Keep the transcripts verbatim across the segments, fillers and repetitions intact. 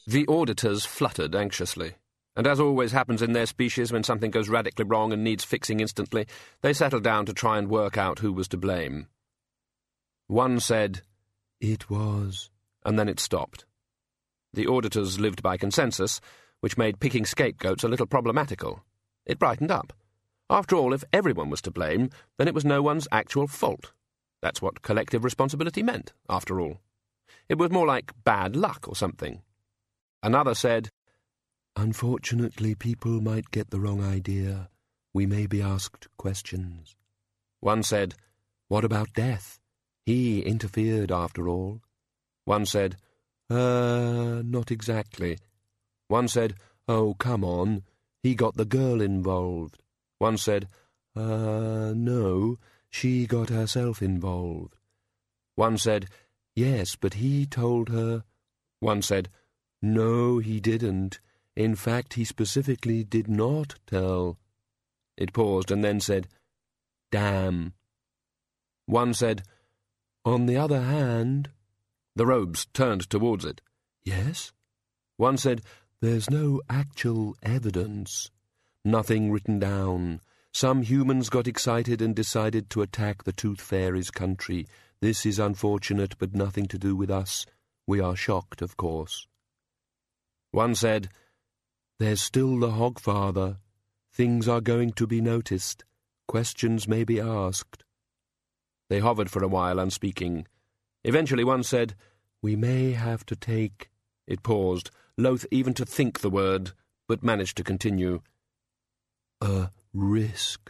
The auditors fluttered anxiously, and as always happens in their species when something goes radically wrong and needs fixing instantly, they settled down to try and work out who was to blame. One said, "It was," and then it stopped. The auditors lived by consensus, which made picking scapegoats a little problematical. It brightened up. After all, if everyone was to blame, then it was no one's actual fault. That's what collective responsibility meant, after all. It was more like bad luck or something. Another said, "Unfortunately, people might get the wrong idea. We may be asked questions." One said, "What about death? He interfered after all." One said, Uh, not exactly. One said, "Oh, come on, he got the girl involved." One said, Uh, no, she got herself involved." One said, "Yes, but he told her." One said, "No, he didn't. In fact, he specifically did not tell." It paused and then said, "Damn." One said, "On the other hand..." The robes turned towards it. "Yes?" One said, "There's no actual evidence. Nothing written down. Some humans got excited and decided to attack the Tooth Fairy's country. This is unfortunate, but nothing to do with us. We are shocked, of course." One said, "There's still the Hogfather. Things are going to be noticed. Questions may be asked." They hovered for a while, unspeaking. Eventually one said, "We may have to take..." It paused, loath even to think the word, but managed to continue. "A risk."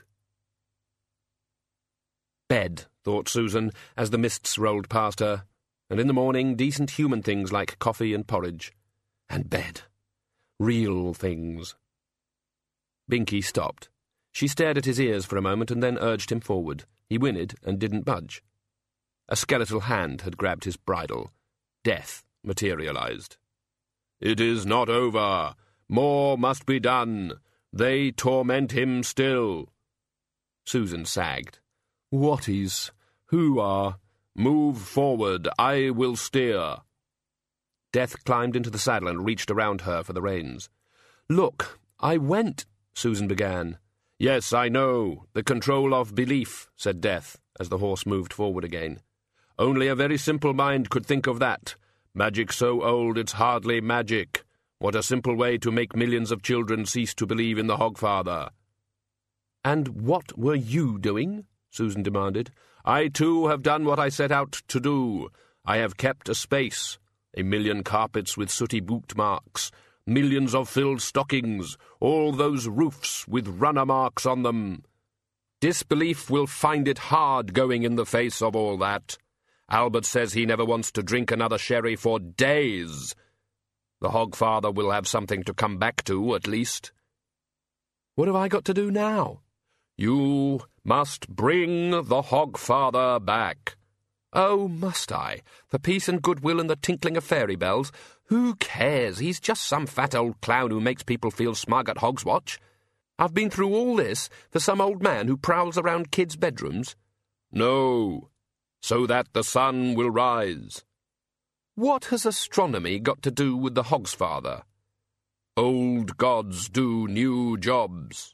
Bed, thought Susan, as the mists rolled past her, and in the morning decent human things like coffee and porridge. And bed. Real things. Binky stopped. She stared at his ears for a moment and then urged him forward. He whinnied and didn't budge. A skeletal hand had grabbed his bridle. Death materialized. "It is not over. More must be done. They torment him still." Susan sagged. "What is? Who are? Move forward. I will steer." Death climbed into the saddle and reached around her for the reins. "Look, I went..." Susan began. "Yes, I know. The control of belief," said Death, as the horse moved forward again. "Only a very simple mind could think of that. Magic so old it's hardly magic. What a simple way to make millions of children cease to believe in the Hogfather." "And what were you doing?" Susan demanded. "I, too, have done what I set out to do. I have kept a space. A million carpets with sooty boot marks. Millions of filled stockings. All those roofs with runner marks on them. Disbelief will find it hard going in the face of all that. Albert says he never wants to drink another sherry for days. The Hogfather will have something to come back to, at least." "What have I got to do now?" "You must bring the Hogfather back." "Oh, must I? For peace and goodwill and the tinkling of fairy bells? Who cares? He's just some fat old clown who makes people feel smug at Hogswatch. I've been through all this for some old man who prowls around kids' bedrooms." "No, so that the sun will rise." "What has astronomy got to do with the Hogsfather?" "Old gods do new jobs."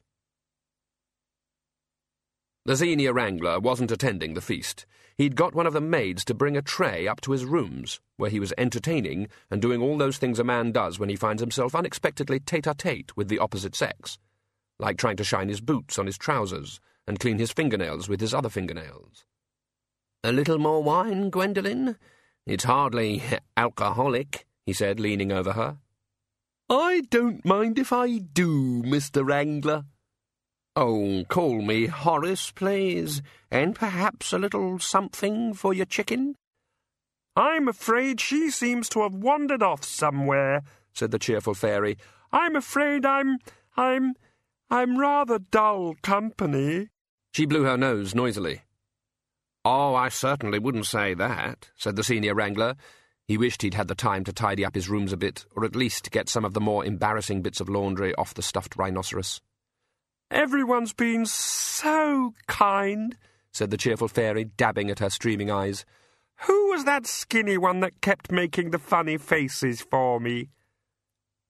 The Xenia Wrangler wasn't attending the feast. He'd got one of the maids to bring a tray up to his rooms, where he was entertaining and doing all those things a man does when he finds himself unexpectedly tete-a-tete with the opposite sex, like trying to shine his boots on his trousers and clean his fingernails with his other fingernails. "A little more wine, Gwendolen? It's hardly alcoholic," he said, leaning over her. "I don't mind if I do, Mister Wrangler." "Oh, call me Horace, please, and perhaps a little something for your chicken." "I'm afraid she seems to have wandered off somewhere," said the cheerful fairy. "I'm afraid I'm... I'm... I'm rather dull company." She blew her nose noisily. "Oh, I certainly wouldn't say that," said the Senior Wrangler. He wished he'd had the time to tidy up his rooms a bit, or at least get some of the more embarrassing bits of laundry off the stuffed rhinoceros. "Everyone's been so kind," said the cheerful fairy, dabbing at her streaming eyes. "Who was that skinny one that kept making the funny faces for me?"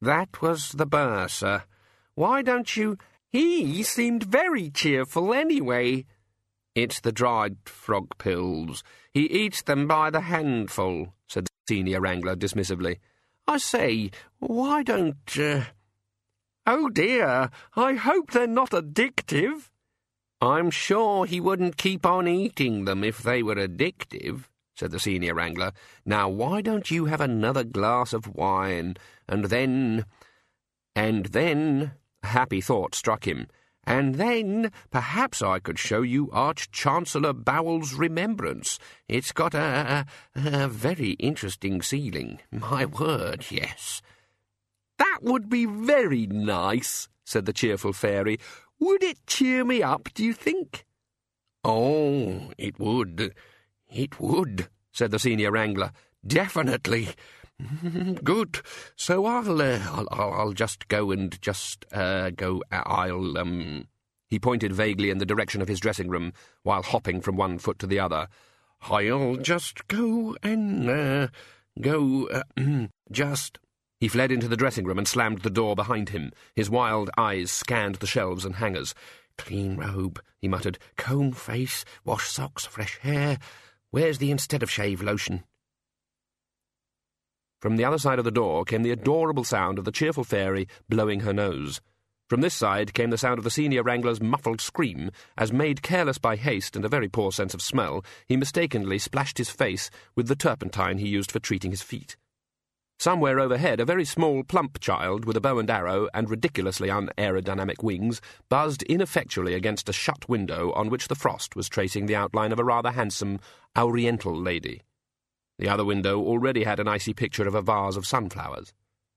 That was the bursar. Why don't you... He seemed very cheerful anyway. It's the dried frog pills. He eats them by the handful, said the senior wrangler dismissively. I say, why don't... Uh... Oh dear, I hope they're not addictive. I'm sure he wouldn't keep on eating them if they were addictive, said the senior wrangler. Now why don't you have another glass of wine, and then... And then... A happy thought struck him. And then perhaps I could show you Arch-Chancellor Bowell's Remembrance. It's got a, a, a very interesting ceiling. My word, yes. That would be very nice, said the cheerful fairy. Would it cheer me up, do you think? Oh, it would. It would, said the senior wrangler. Definitely. Good. So I'll, uh, I'll, I'll just go and just, uh, go, uh, I'll, um... He pointed vaguely in the direction of his dressing room, while hopping from one foot to the other. I'll just go and, uh, go, uh, just... He fled into the dressing room and slammed the door behind him. His wild eyes scanned the shelves and hangers. Clean robe, he muttered. Comb face, wash socks, fresh hair. Where's the instead of shave lotion? From the other side of the door came the adorable sound of the cheerful fairy blowing her nose. From this side came the sound of the senior wrangler's muffled scream, as, made careless by haste and a very poor sense of smell, he mistakenly splashed his face with the turpentine he used for treating his feet. Somewhere overhead, a very small, plump child with a bow and arrow and ridiculously unaerodynamic wings buzzed ineffectually against a shut window on which the frost was tracing the outline of a rather handsome Oriental lady. The other window already had an icy picture of a vase of sunflowers.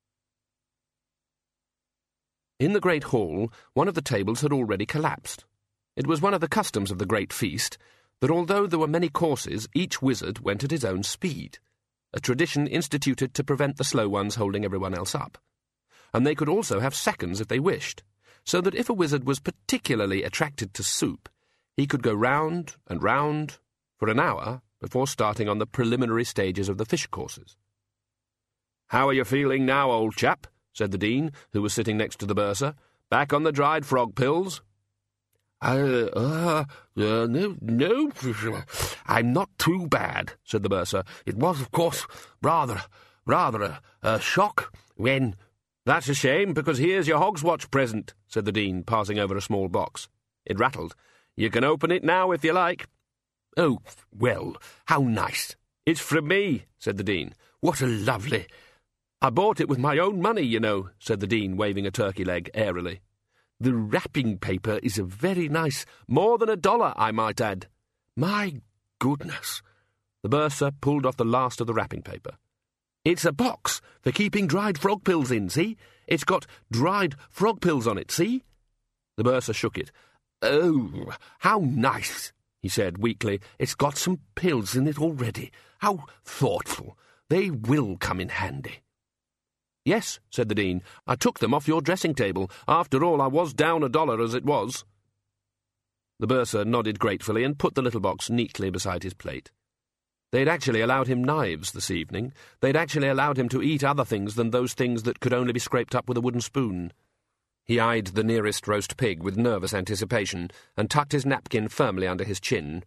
In the great hall, one of the tables had already collapsed. It was one of the customs of the great feast that although there were many courses, each wizard went at his own speed, a tradition instituted to prevent the slow ones holding everyone else up. And they could also have seconds if they wished, so that if a wizard was particularly attracted to soup, he could go round and round for an hour before starting on the preliminary stages of the fish courses. "How are you feeling now, old chap?" said the Dean, who was sitting next to the bursar. "Back on the dried frog pills?" Uh, uh, uh, no, no, I'm not too bad, said the bursar. It was, of course, rather, rather a, a shock when... That's a shame, because here's your Hogswatch present, said the Dean, passing over a small box. It rattled. You can open it now if you like. Oh, well, how nice. It's from me, said the Dean. What a lovely... I bought it with my own money, you know, said the Dean, waving a turkey leg airily. The wrapping paper is a very nice, more than a dollar, I might add. My goodness. The bursar pulled off the last of the wrapping paper. It's a box for keeping dried frog pills in, see? It's got dried frog pills on it, see? The bursar shook it. Oh, how nice, he said weakly. It's got some pills in it already. How thoughtful. They will come in handy. Yes, said the Dean. I took them off your dressing table. After all, I was down a dollar as it was. The bursar nodded gratefully and put the little box neatly beside his plate. They'd actually allowed him knives this evening. They'd actually allowed him to eat other things than those things that could only be scraped up with a wooden spoon. He eyed the nearest roast pig with nervous anticipation and tucked his napkin firmly under his chin.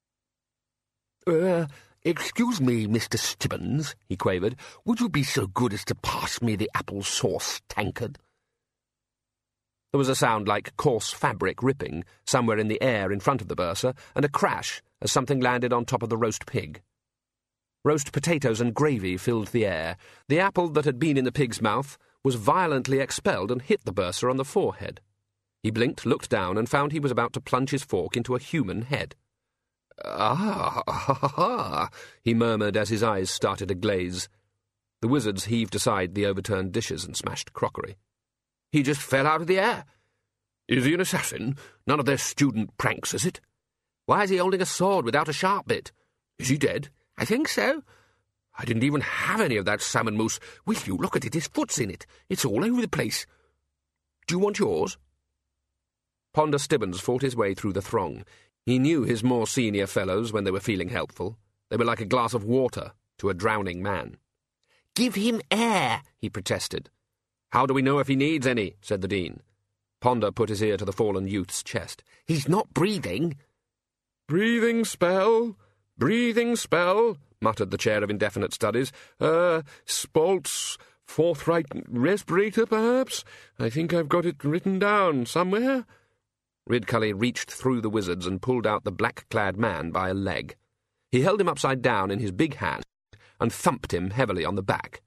Er... Excuse me, Mister Stibbons, he quavered. Would you be so good as to pass me the apple sauce tankard? There was a sound like coarse fabric ripping somewhere in the air in front of the bursar, and a crash as something landed on top of the roast pig. Roast potatoes and gravy filled the air. The apple that had been in the pig's mouth was violently expelled and hit the bursar on the forehead. He blinked, looked down, and found he was about to plunge his fork into a human head. Ah, ha, ha, he murmured as his eyes started to glaze. The wizards heaved aside the overturned dishes and smashed crockery. He just fell out of the air. Is he an assassin? None of their student pranks, is it? Why is he holding a sword without a sharp bit? Is he dead? I think so. I didn't even have any of that salmon mousse. Will you look at it? His foot's in it. It's all over the place. Do you want yours? Ponder Stibbons fought his way through the throng. He knew his more senior fellows when they were feeling helpful. They were like a glass of water to a drowning man. Give him air, he protested. "How do we know if he needs any?" said the Dean. Ponder put his ear to the fallen youth's chest. "He's not breathing." "Breathing spell, breathing spell," muttered the Chair of Indefinite Studies. Uh, Spalt's forthright respirator, perhaps? I think I've got it written down somewhere." Ridcully reached through the wizards and pulled out the black-clad man by a leg. He held him upside down in his big hand and thumped him heavily on the back.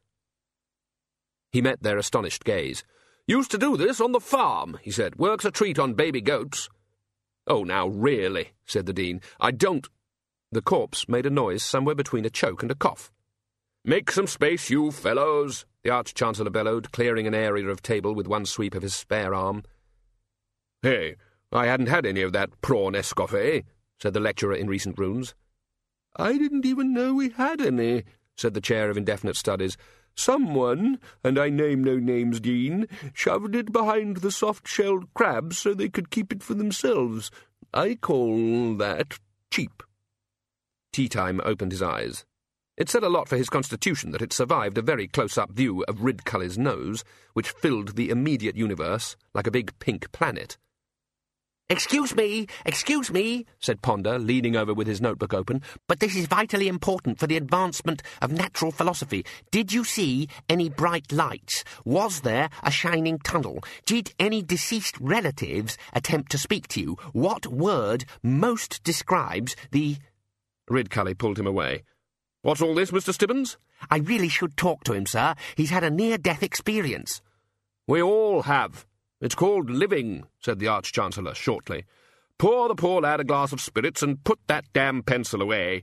He met their astonished gaze. "Used to do this on the farm," he said. "Works a treat on baby goats." "Oh, now, really," said the Dean. "I don't—" The corpse made a noise somewhere between a choke and a cough. "Make some space, you fellows," the Arch-Chancellor bellowed, clearing an area of table with one sweep of his spare arm. "Hey, I hadn't had any of that prawn escoffier," said the lecturer in recent runes. "I didn't even know we had any," said the Chair of Indefinite Studies. "Someone, and I name no names, Dean, shoved it behind the soft-shelled crabs so they could keep it for themselves. I call that cheap." Tea-Time opened his eyes. It said a lot for his constitution that it survived a very close-up view of Ridcully's nose, which filled the immediate universe like a big pink planet. "Excuse me, excuse me," said Ponder, leaning over with his notebook open, "but this is vitally important for the advancement of natural philosophy. Did you see any bright lights? Was there a shining tunnel? Did any deceased relatives attempt to speak to you? What word most describes the—" Ridcully pulled him away. "What's all this, Mister Stibbons?" "I really should talk to him, sir. He's had a near-death experience." "We all have. It's called living," said the Arch-Chancellor shortly. "Pour the poor lad a glass of spirits and put that damn pencil away."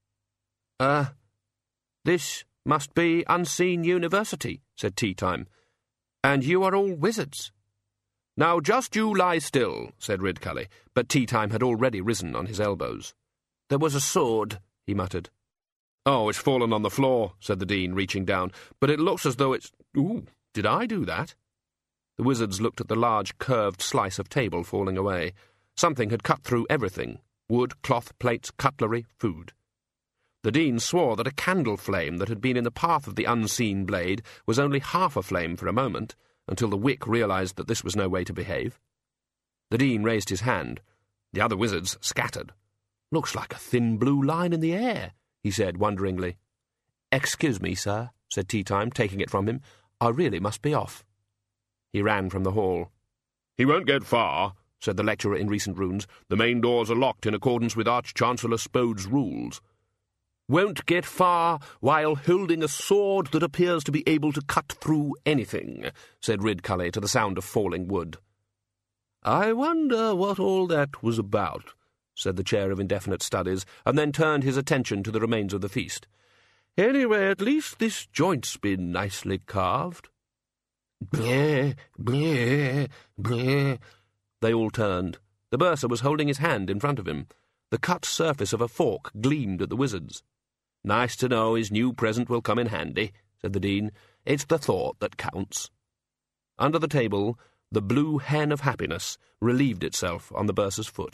Uh, this must be Unseen University," said Tea-Time. "And you are all wizards." "Now just you lie still," said Ridcully, but Tea-Time had already risen on his elbows. "There was a sword," he muttered. "Oh, it's fallen on the floor," said the Dean, reaching down. "But it looks as though it's— Ooh, did I do that?" The wizards looked at the large, curved slice of table falling away. Something had cut through everything. Wood, cloth, plates, cutlery, food. The Dean swore that a candle flame that had been in the path of the unseen blade was only half a flame for a moment, until the wick realized that this was no way to behave. The Dean raised his hand. The other wizards scattered. "Looks like a thin blue line in the air," he said wonderingly. "Excuse me, sir," said Tea-Time, taking it from him. "I really must be off." He ran from the hall. "He won't get far," said the lecturer in recent runes. "The main doors are locked in accordance with Arch-Chancellor Spode's rules." "Won't get far while holding a sword that appears to be able to cut through anything," said Ridcully to the sound of falling wood. "I wonder what all that was about," said the Chair of Indefinite Studies, and then turned his attention to the remains of the feast. "Anyway, at least this joint's been nicely carved." "Bleh, bleh, bleh." They all turned. The bursar was holding his hand in front of him. The cut surface of a fork gleamed at the wizards. "Nice to know his new present will come in handy," said the Dean. "It's the thought that counts." Under the table, the blue hen of happiness relieved itself on the bursar's foot.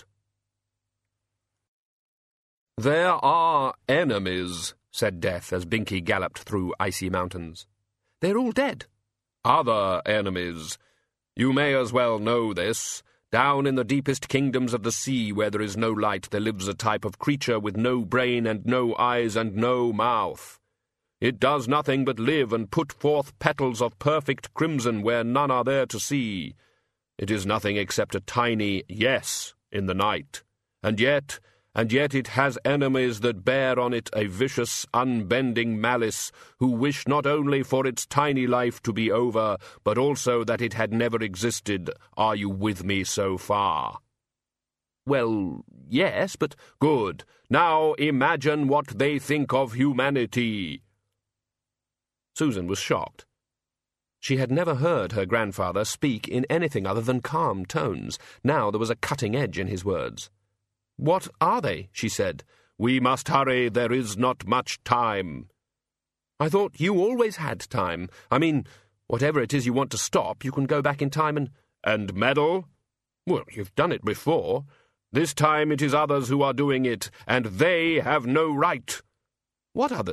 "There are enemies," said Death as Binky galloped through icy mountains. "They're all dead." "Other enemies. You may as well know this. Down in the deepest kingdoms of the sea where there is no light there lives a type of creature with no brain and no eyes and no mouth. It does nothing but live and put forth petals of perfect crimson where none are there to see. It is nothing except a tiny yes in the night. And yet... And yet it has enemies that bear on it a vicious, unbending malice, who wish not only for its tiny life to be over, but also that it had never existed. Are you with me so far?" "Well, yes, but—" "Good. Now imagine what they think of humanity." Susan was shocked. She had never heard her grandfather speak in anything other than calm tones. Now there was a cutting edge in his words. "What are they?" she said. "We must hurry. There is not much time." "I thought you always had time. I mean, whatever it is you want to stop, you can go back in time and—" "And meddle? Well, you've done it before. This time it is others who are doing it, and they have no right." "What others?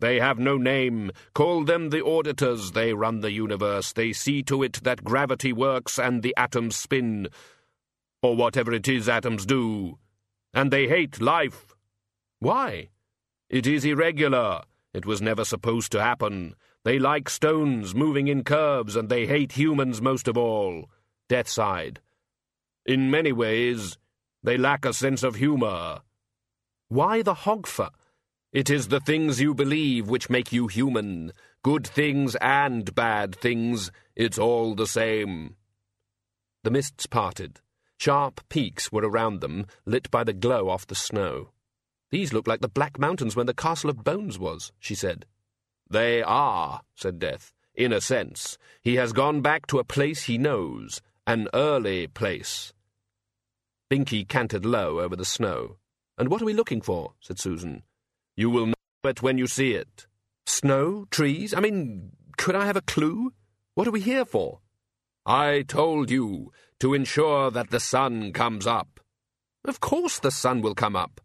They have no name. Call them the auditors. They run the universe. They see to it that gravity works and the atoms spin, or whatever it is atoms do. And they hate life. Why? It is irregular. It was never supposed to happen. They like stones moving in curves, and they hate humans most of all. Death sighed. In many ways, they lack a sense of humor. Why the hogfer? It is the things you believe which make you human. Good things and bad things, it's all the same. The mists parted. Sharp peaks were around them, lit by the glow off the snow. These look like the Black Mountains when the Castle of Bones was, she said. They are, said Death, in a sense. He has gone back to a place he knows, an early place. Binky cantered low over the snow. And what are we looking for? Said Susan. You will know it when you see it. Snow? Trees? I mean, could I have a clue? What are we here for? I told you, to ensure that the sun comes up. Of course the sun will come up.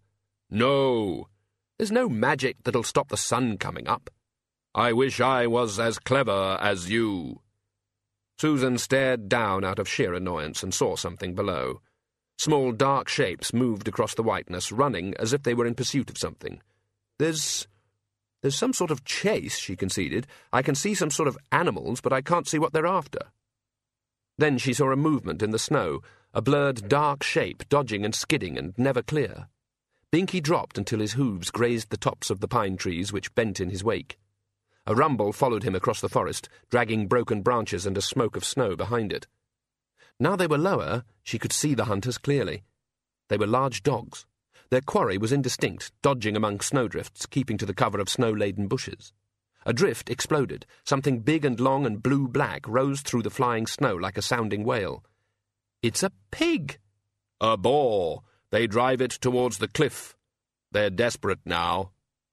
No, there's no magic that'll stop the sun coming up. I wish I was as clever as you. Susan stared down out of sheer annoyance and saw something below. Small dark shapes moved across the whiteness, running as if they were in pursuit of something. There's... there's some sort of chase, she conceded. I can see some sort of animals, but I can't see what they're after. Then she saw a movement in the snow, a blurred dark shape dodging and skidding and never clear. Binky dropped until his hooves grazed the tops of the pine trees which bent in his wake. A rumble followed him across the forest, dragging broken branches and a smoke of snow behind it. Now they were lower, she could see the hunters clearly. They were large dogs. Their quarry was indistinct, dodging among snowdrifts, keeping to the cover of snow-laden bushes. A drift exploded. Something big and long and blue-black rose through the flying snow like a sounding wail. It's a pig! A boar. They drive it towards the cliff. They're desperate now.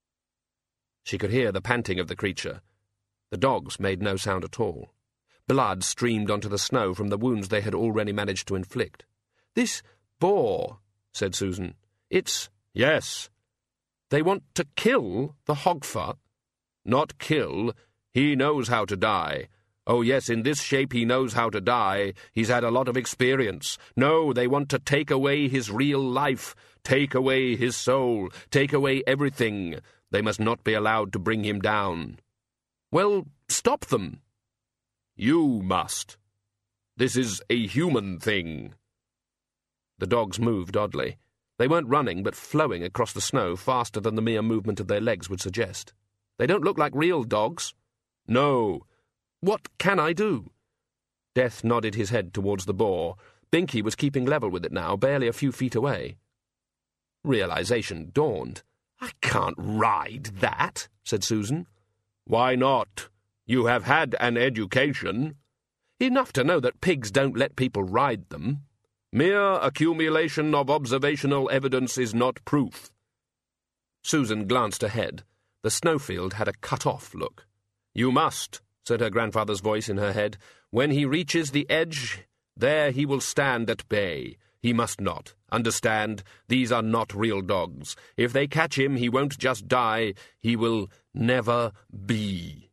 She could hear the panting of the creature. The dogs made no sound at all. Blood streamed onto the snow from the wounds they had already managed to inflict. This boar, said Susan. It's... Yes. They want to kill the hogfer. Not kill. He knows how to die. Oh, yes, in this shape he knows how to die. He's had a lot of experience. No, they want to take away his real life, take away his soul, take away everything. They must not be allowed to bring him down. Well, stop them. You must. This is a human thing. The dogs moved oddly. They weren't running, but flowing across the snow faster than the mere movement of their legs would suggest. They don't look like real dogs. No. What can I do? Death nodded his head towards the boar. Binky was keeping level with it now, barely a few feet away. Realization dawned. I can't ride that, said Susan. Why not? You have had an education. Enough to know that pigs don't let people ride them. Mere accumulation of observational evidence is not proof. Susan glanced ahead. The snowfield had a cut-off look. You must, said her grandfather's voice in her head. When he reaches the edge, there he will stand at bay. He must not. Understand, these are not real dogs. If they catch him, he won't just die. He will never be.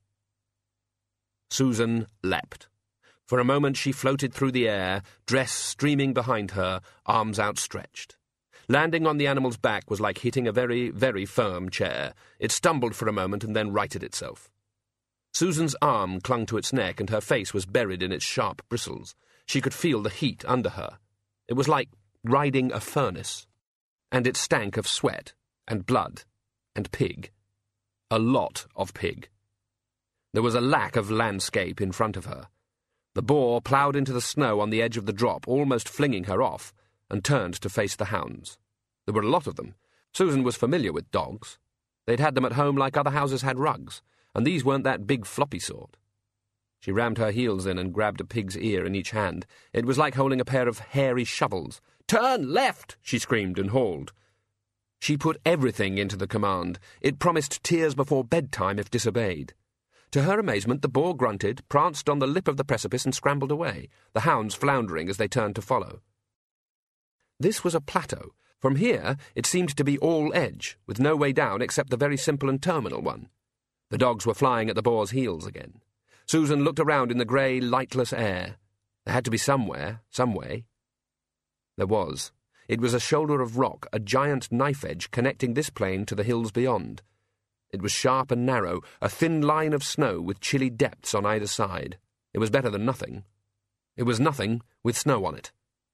Susan leapt. For a moment she floated through the air, dress streaming behind her, arms outstretched. Landing on the animal's back was like hitting a very, very firm chair. It stumbled for a moment and then righted itself. Susan's arm clung to its neck and her face was buried in its sharp bristles. She could feel the heat under her. It was like riding a furnace. And it stank of sweat and blood and pig. A lot of pig. There was a lack of landscape in front of her. The boar ploughed into the snow on the edge of the drop, almost flinging her off, and turned to face the hounds. There were a lot of them. Susan was familiar with dogs. They'd had them at home like other houses had rugs, and these weren't that big floppy sort. She rammed her heels in and grabbed a pig's ear in each hand. It was like holding a pair of hairy shovels. "Turn left!" she screamed and hauled. She put everything into the command. It promised tears before bedtime if disobeyed. To her amazement, the boar grunted, pranced on the lip of the precipice and scrambled away, the hounds floundering as they turned to follow. This was a plateau. From here, it seemed to be all edge, with no way down except the very simple and terminal one. The dogs were flying at the boar's heels again. Susan looked around in the grey, lightless air. There had to be somewhere, some way. There was. It was a shoulder of rock, a giant knife-edge connecting this plain to the hills beyond. It was sharp and narrow, a thin line of snow with chilly depths on either side. It was better than nothing. It was nothing with snow on it.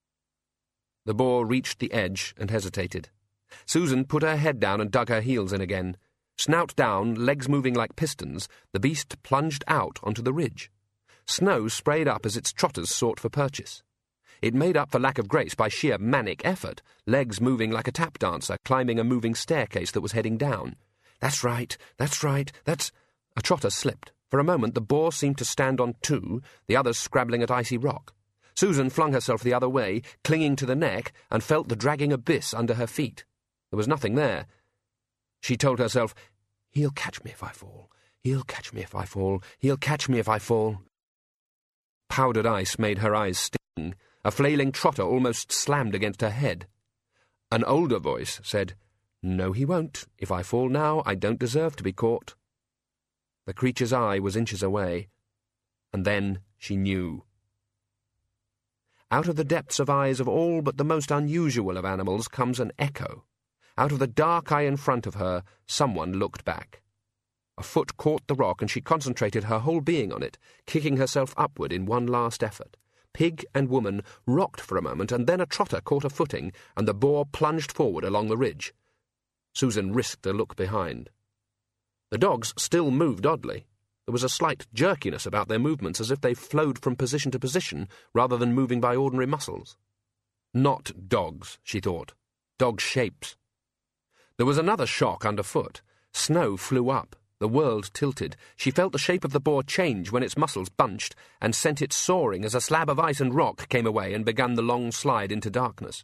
The boar reached the edge and hesitated. Susan put her head down and dug her heels in again. Snout down, legs moving like pistons, the beast plunged out onto the ridge. Snow sprayed up as its trotters sought for purchase. It made up for lack of grace by sheer manic effort, legs moving like a tap dancer climbing a moving staircase that was heading down. That's right, that's right, that's... A trotter slipped. For a moment the boar seemed to stand on two, the others scrabbling at icy rock. Susan flung herself the other way, clinging to the neck, and felt the dragging abyss under her feet. There was nothing there. She told herself, "He'll catch me if I fall. He'll catch me if I fall. He'll catch me if I fall." Powdered ice made her eyes sting. A flailing trotter almost slammed against her head. An older voice said, "No, he won't. If I fall now, I don't deserve to be caught." The creature's eye was inches away, and then she knew. Out of the depths of eyes of all but the most unusual of animals comes an echo. Out of the dark eye in front of her, someone looked back. A foot caught the rock, and she concentrated her whole being on it, kicking herself upward in one last effort. Pig and woman rocked for a moment, and then a trotter caught a footing, and the boar plunged forward along the ridge. Susan risked a look behind. The dogs still moved oddly. There was a slight jerkiness about their movements, as if they flowed from position to position, rather than moving by ordinary muscles. Not dogs, she thought. Dog shapes. There was another shock underfoot. Snow flew up. The world tilted. She felt the shape of the boar change when its muscles bunched, and sent it soaring as a slab of ice and rock came away and began the long slide into darkness.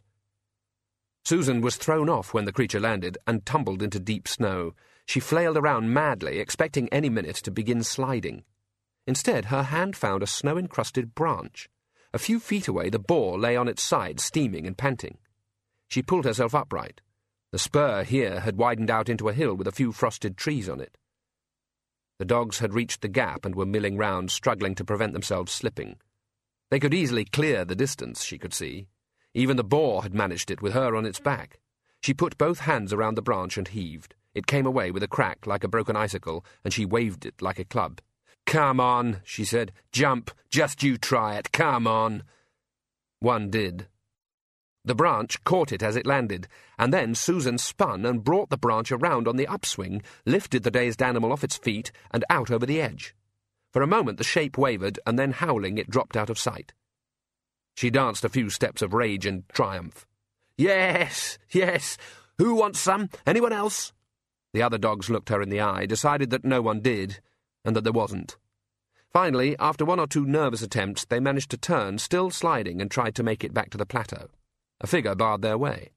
Susan was thrown off when the creature landed and tumbled into deep snow. She flailed around madly, expecting any minute to begin sliding. Instead, her hand found a snow-encrusted branch. A few feet away, the boar lay on its side, steaming and panting. She pulled herself upright. The spur here had widened out into a hill with a few frosted trees on it. The dogs had reached the gap and were milling round, struggling to prevent themselves slipping. They could easily clear the distance, she could see. Even the boar had managed it with her on its back. She put both hands around the branch and heaved. It came away with a crack like a broken icicle, and she waved it like a club. "Come on," she said. "Jump. Just you try it. Come on." One did. The branch caught it as it landed, and then Susan spun and brought the branch around on the upswing, lifted the dazed animal off its feet and out over the edge. For a moment the shape wavered, and then howling it dropped out of sight. She danced a few steps of rage and triumph. "Yes, yes. Who wants some? Anyone else?" The other dogs looked her in the eye, decided that no one did, and that there wasn't. Finally, after one or two nervous attempts, they managed to turn, still sliding, and tried to make it back to the plateau. A figure barred their way.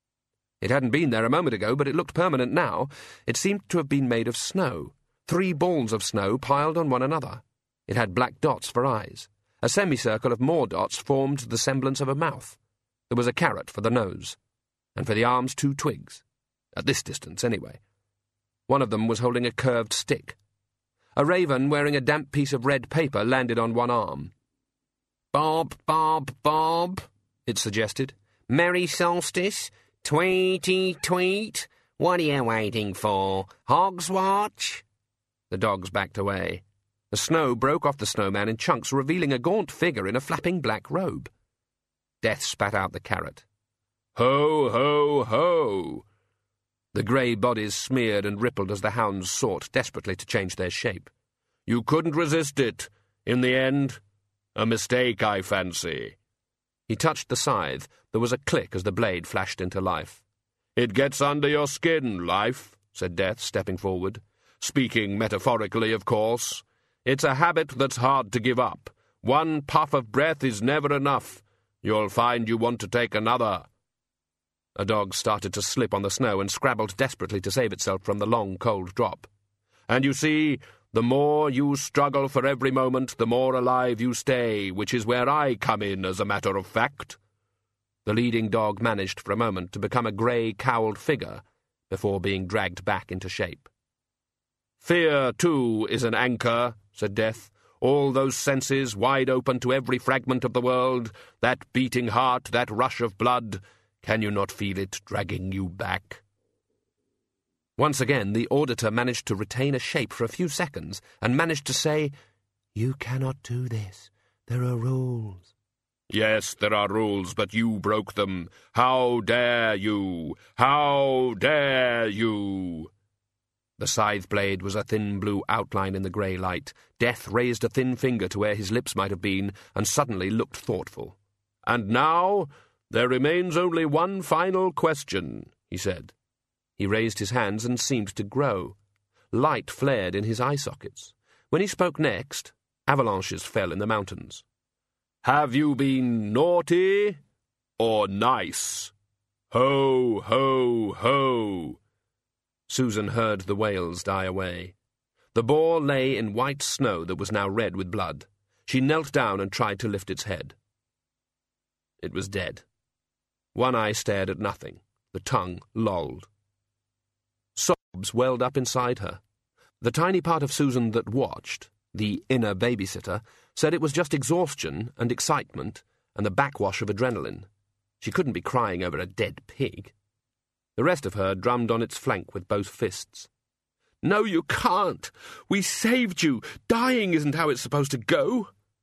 It hadn't been there a moment ago, but it looked permanent now. It seemed to have been made of snow. Three balls of snow piled on one another. It had black dots for eyes. A semicircle of more dots formed the semblance of a mouth. There was a carrot for the nose, and for the arms two twigs. At this distance, anyway. One of them was holding a curved stick. A raven wearing a damp piece of red paper landed on one arm. "Bob, Bob, Bob," it suggested. "Merry solstice, tweety tweet. What are you waiting for? Hog's watch?" The dogs backed away. The snow broke off the snowman in chunks, revealing a gaunt figure in a flapping black robe. Death spat out the carrot. "Ho, ho, ho!" The grey bodies smeared and rippled as the hounds sought desperately to change their shape. "You couldn't resist it. In the end, a mistake, I fancy." He touched the scythe. There was a click as the blade flashed into life. "It gets under your skin, life," said Death, stepping forward. "Speaking metaphorically, of course. It's a habit that's hard to give up. One puff of breath is never enough. You'll find you want to take another." A dog started to slip on the snow and scrabbled desperately to save itself from the long, cold drop. "And you see, the more you struggle for every moment, the more alive you stay, which is where I come in, as a matter of fact." The leading dog managed for a moment to become a grey, cowled figure before being dragged back into shape. Fear, too, is an anchor, said Death. All those senses wide open to every fragment of the world, that beating heart, that rush of blood, can you not feel it dragging you back? Once again the auditor managed to retain a shape for a few seconds, and managed to say, "You cannot do this. There are rules." "Yes, there are rules, but you broke them. How dare you? How dare you?" The scythe blade was a thin blue outline in the grey light. Death raised a thin finger to where his lips might have been, and suddenly looked thoughtful. "And now there remains only one final question," he said. He raised his hands and seemed to grow. Light flared in his eye sockets. When he spoke next, avalanches fell in the mountains. "Have you been naughty or nice? Ho, ho, ho!" Susan heard the wails die away. The boar lay in white snow that was now red with blood. She knelt down and tried to lift its head. It was dead. One eye stared at nothing. The tongue lolled. Sobs welled up inside her. The tiny part of Susan that watched, the inner babysitter, said it was just exhaustion and excitement and the backwash of adrenaline. She couldn't be crying over a dead pig. The rest of her drummed on its flank with both fists. "No, you can't! We saved you! Dying isn't how it's supposed to go!"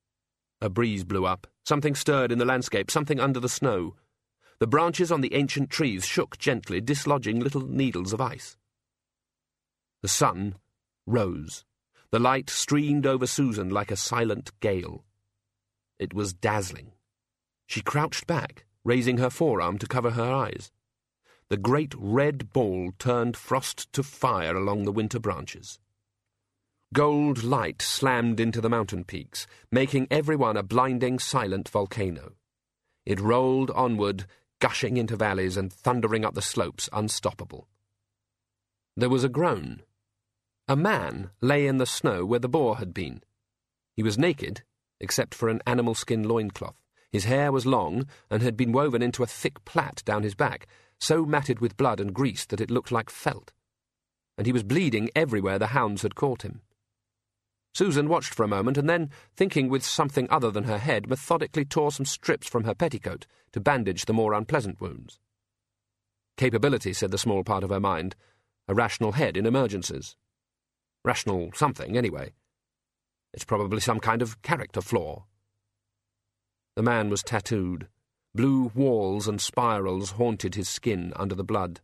A breeze blew up. Something stirred in the landscape, something under the snow. The branches on the ancient trees shook gently, dislodging little needles of ice. The sun rose. The light streamed over Susan like a silent gale. It was dazzling. She crouched back, raising her forearm to cover her eyes. The great red ball turned frost to fire along the winter branches. Gold light slammed into the mountain peaks, making every one a blinding, silent volcano. It rolled onward, gushing into valleys and thundering up the slopes, unstoppable. There was a groan. A man lay in the snow where the boar had been. He was naked, except for an animal skin loincloth. His hair was long and had been woven into a thick plait down his back, so matted with blood and grease that it looked like felt. And he was bleeding everywhere the hounds had caught him. Susan watched for a moment, and then, thinking with something other than her head, methodically tore some strips from her petticoat to bandage the more unpleasant wounds. Capability, said the small part of her mind. A rational head in emergencies. Rational something, anyway. It's probably some kind of character flaw. The man was tattooed. Blue whorls and spirals haunted his skin under the blood.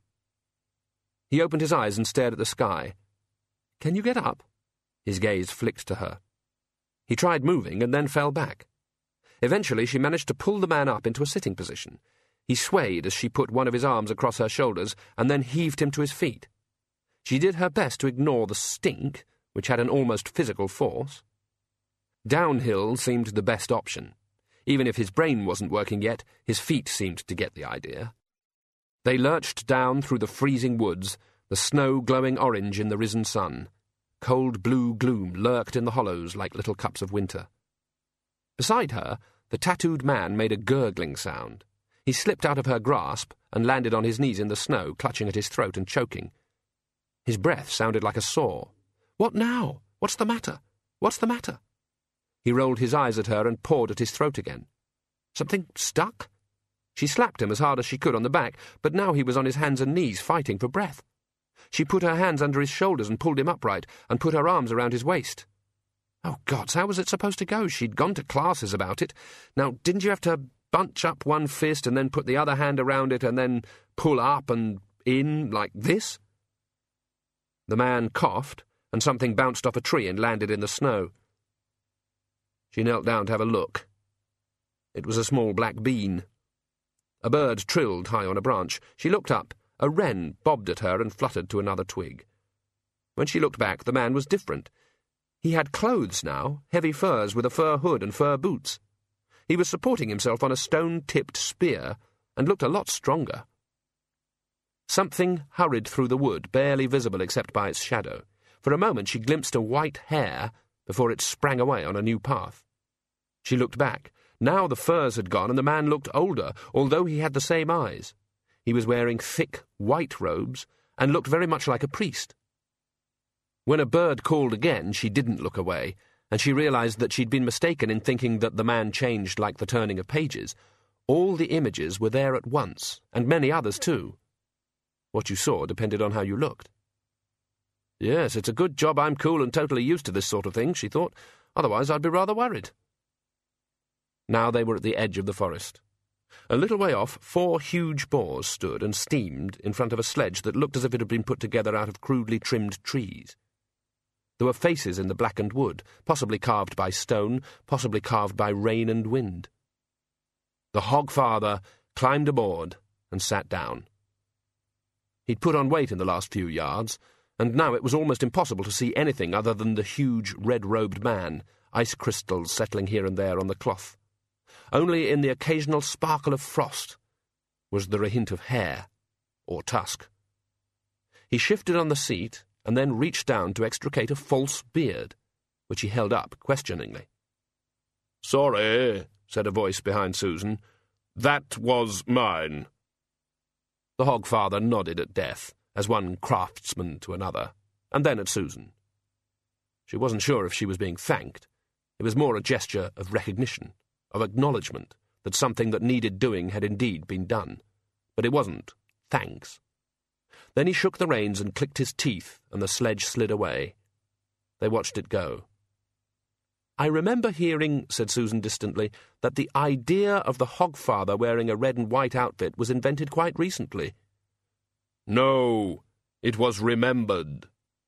He opened his eyes and stared at the sky. "Can you get up?" His gaze flicked to her. He tried moving and then fell back. Eventually she managed to pull the man up into a sitting position. He swayed as she put one of his arms across her shoulders and then heaved him to his feet. She did her best to ignore the stink, which had an almost physical force. Downhill seemed the best option. Even if his brain wasn't working yet, his feet seemed to get the idea. They lurched down through the freezing woods, the snow glowing orange in the risen sun. Cold blue gloom lurked in the hollows like little cups of winter. Beside her, the tattooed man made a gurgling sound. He slipped out of her grasp and landed on his knees in the snow, clutching at his throat and choking. His breath sounded like a saw. "What now? What's the matter? What's the matter?" He rolled his eyes at her and pawed at his throat again. Something stuck? She slapped him as hard as she could on the back, but now he was on his hands and knees, fighting for breath. She put her hands under his shoulders and pulled him upright, and put her arms around his waist. Oh, gods, how was it supposed to go? She'd gone to classes about it. Now, didn't you have to bunch up one fist and then put the other hand around it and then pull up and in like this? The man coughed, and something bounced off a tree and landed in the snow. She knelt down to have a look. It was a small black bean. A bird trilled high on a branch. She looked up. A wren bobbed at her and fluttered to another twig. When she looked back, the man was different. He had clothes now, heavy furs with a fur hood and fur boots. He was supporting himself on a stone-tipped spear and looked a lot stronger. Something hurried through the wood, barely visible except by its shadow. For a moment she glimpsed a white hair before it sprang away on a new path. She looked back. Now the furs had gone and the man looked older, although he had the same eyes. He was wearing thick, white robes and looked very much like a priest. When a bird called again, she didn't look away, and she realized that she'd been mistaken in thinking that the man changed like the turning of pages. All the images were there at once, and many others too. What you saw depended on how you looked. Yes, it's a good job I'm cool and totally used to this sort of thing, she thought. Otherwise I'd be rather worried. Now they were at the edge of the forest. A little way off, four huge boars stood and steamed in front of a sledge that looked as if it had been put together out of crudely trimmed trees. There were faces in the blackened wood, possibly carved by stone, possibly carved by rain and wind. The Hogfather climbed aboard and sat down. He'd put on weight in the last few yards, and now it was almost impossible to see anything other than the huge red-robed man, ice crystals settling here and there on the cloth. Only in the occasional sparkle of frost was there a hint of hair or tusk. He shifted on the seat and then reached down to extricate a false beard, which he held up questioningly. "Sorry," said a voice behind Susan. "That was mine." The Hogfather nodded at Death, as one craftsman to another, and then at Susan. She wasn't sure if she was being thanked. It was more a gesture of recognition, of acknowledgement that something that needed doing had indeed been done. But it wasn't thanks. Then he shook the reins and clicked his teeth, and the sledge slid away. They watched it go. "I remember hearing," said Susan distantly, "that the idea of the Hogfather wearing a red and white outfit was invented quite recently." "No, it was remembered."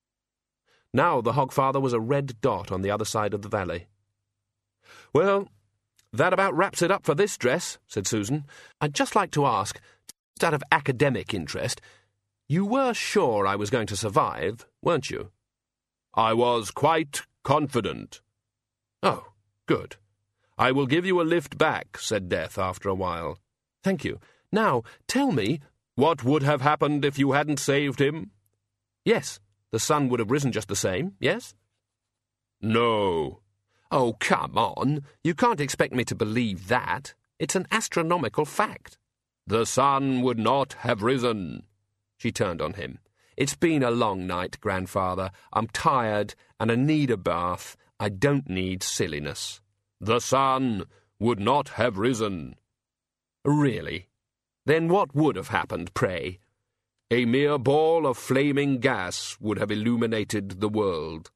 Now the Hogfather was a red dot on the other side of the valley. "Well, that about wraps it up for this dress," said Susan. "I'd just like to ask, just out of academic interest, you were sure I was going to survive, weren't you?" "I was quite confident." "Oh, good." "I will give you a lift back," said Death after a while. "Thank you. Now, tell me—" "What would have happened if you hadn't saved him?" "Yes, the sun would have risen just the same, yes?" "No." "Oh, come on. You can't expect me to believe that. It's an astronomical fact." "The sun would not have risen." She turned on him. "It's been a long night, Grandfather. I'm tired and I need a bath. I don't need silliness." "The sun would not have risen." "Really? Then what would have happened, pray?" "A mere ball of flaming gas would have illuminated the world."